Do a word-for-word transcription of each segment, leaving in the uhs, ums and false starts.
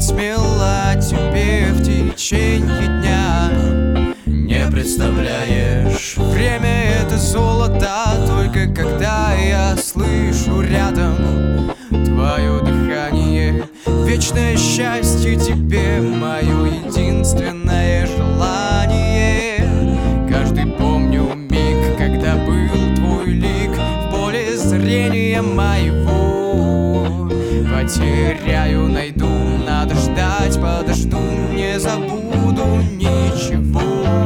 смело о тебе в течение дня. Не представляешь, время — это золото, только когда я слышу рядом твое дыхание. Вечное счастье тебе, мое единственное желание. Каждый помню миг, когда был твой лик в поле зрения моего. Потеряю, найду, надо ждать, подожду, не забуду ничего.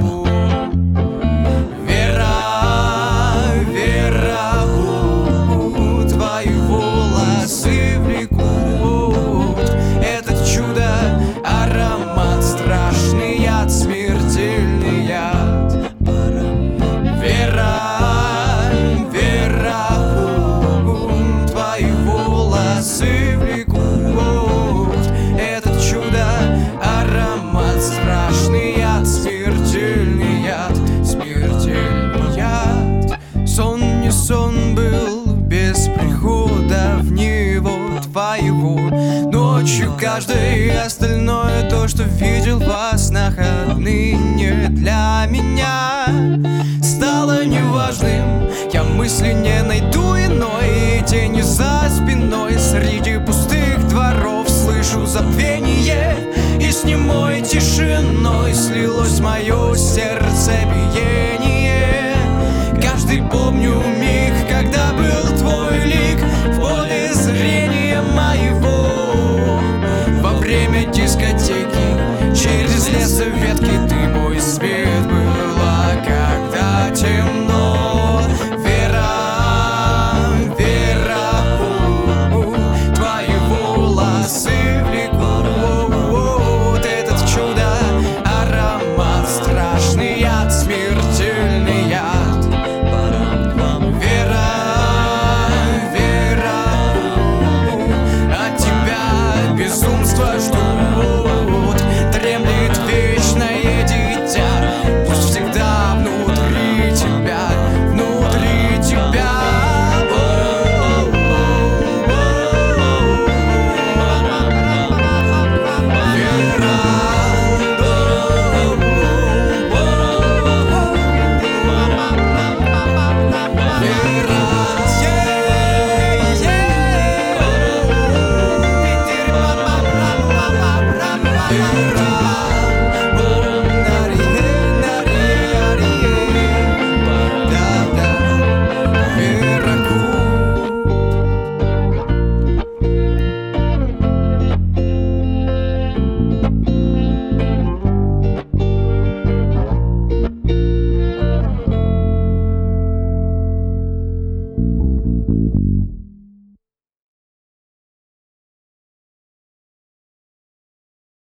Сон был без прихода в него твоего. Ночью каждое остальное, то, что видел во снах, отныне для меня стало неважным. Я мысли не найду иной, тени за спиной. Среди пустых дворов слышу забвение, и с немой тишиной слилось мое сердцебиение. Каждый помню миг, когда был твой лик в поле зрения моего. Во время дискотеки через лес и ветки ты мой свет была, когда темно. Вера, Вера, у, у, твои волосы влекут этот чудо, аромат страшный яд, смертельный яд. Безумство ждут, дремлет вечное дитя. Пусть всегда внутри тебя, внутри тебя. Yeah.